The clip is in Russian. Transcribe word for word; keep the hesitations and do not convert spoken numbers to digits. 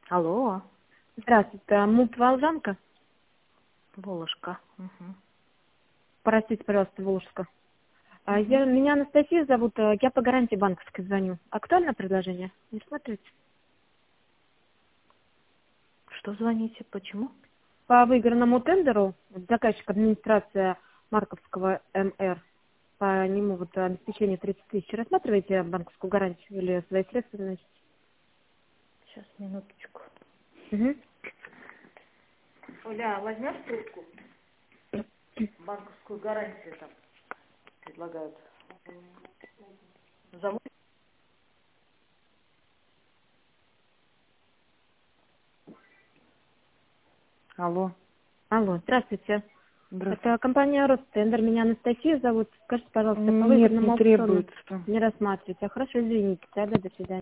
Алло, Здравствуйте, а МУП Волжанка? Волошка. Угу. Простите, пожалуйста, Волжска. А Угу. я, меня Анастасия зовут, а, я по гарантии банковской звоню. Актуальное предложение? Не смотрите? Что звоните? Почему? По выигранному тендеру вот заказчик администрация Марковского МР, по нему вот обеспечение тридцать тысяч. Рассматриваете банковскую гарантию или свои средства значит? Сейчас, минуточку. Угу. Оля, возьмешь трубку? Банковскую гарантию там предлагают. Зовут? Алло, Алло, здравствуйте. Это здравствуйте. компания Ростендер, меня Анастасия зовут. Скажите, пожалуйста, по Нет, не выигранному аукциону требуется. не рассматриваете. А хорошо, извините, тогда до свидания.